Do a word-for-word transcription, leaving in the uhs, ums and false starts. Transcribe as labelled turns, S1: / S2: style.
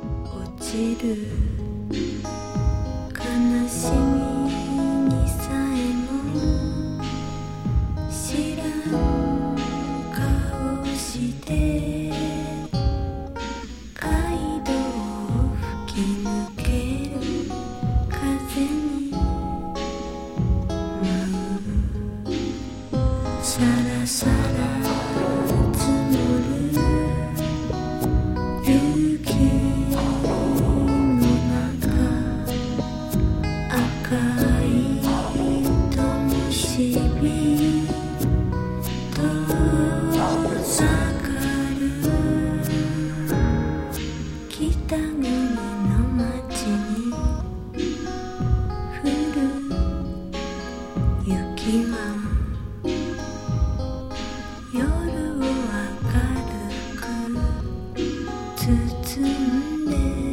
S1: 落ちる悲しみにさえも知らん顔して街道を吹き抜ける風に舞うさらさら積もる雪の中赤い灯火遠ざかる北国の街に降る雪は夜を明るく包んで